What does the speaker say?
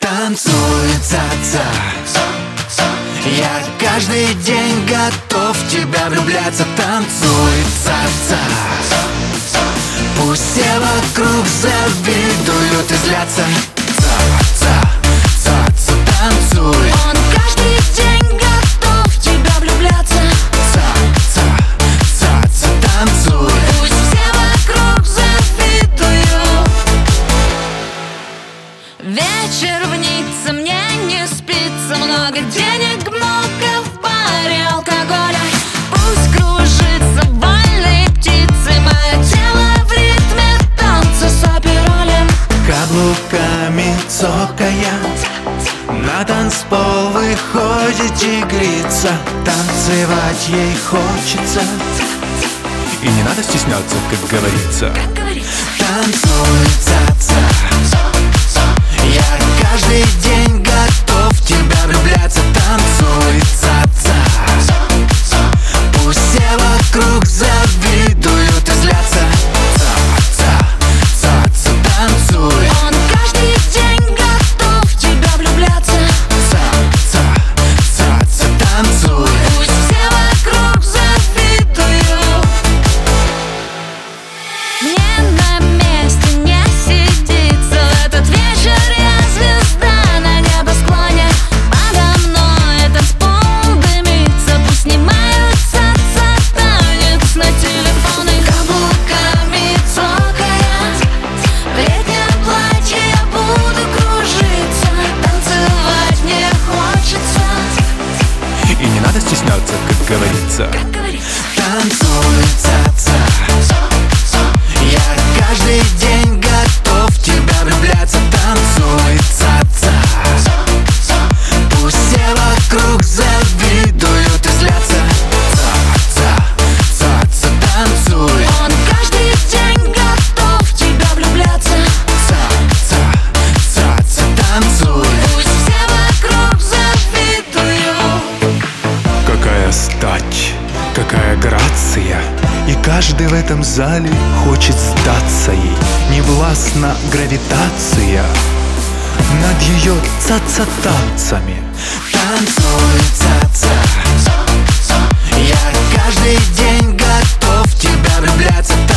Танцуй, ца-ца. Я каждый день готов в тебя влюбляться. Танцуй, ца-ца. Пусть все вокруг завидуют и злятся. Ца-ца, танцуй. Он каждый день готов в тебя влюбляться. Ца-ца, танцуй. Пусть все вокруг завидуют. Вечер в Ницце, мне не спится. Много денег, много в баре алкоголя. Пусть кружится вольные птицы. Мое тело в ритме танца с оперолем. Каблуками цокая, на танцпол выходит тигрица. Танцевать ей хочется, И не надо стесняться, как говорится. танцуй, ца-ца. Я каждый день готов в тебя влюбляться. Танцуй, ца-ца. Пусть все вокруг завидуют и злятся. Ца-ца, танцуй. Он каждый день готов в тебя влюбляться. Ца-ца, танцуй. Пусть все вокруг завидуют. Мне на месте не сидится. В этот вечер я звезда на небосклоне. Подо мной танцпол дымится. Пусть снимаются танец на телефоны. Каблуками цокая, в летнем платье я буду кружиться. Танцевать мне хочется. И не надо стесняться, как говорится. Танцуй, ца-ца. Я каждый день готов в тебя влюбляться. Танцуй, ца-ца. Пусть все вокруг завидуют и злятся. Ца-ца, танцуй. Он каждый день готов в тебя влюбляться. Ца-ца, танцуй. Пусть все вокруг завидуют. Какая стать, какая грация. И каждый в этом зале хочет сдаться ей. Не властна гравитация над ее ца-ца-танцами. Танцуй, ца-ца. Я каждый день готов в тебя влюбляться.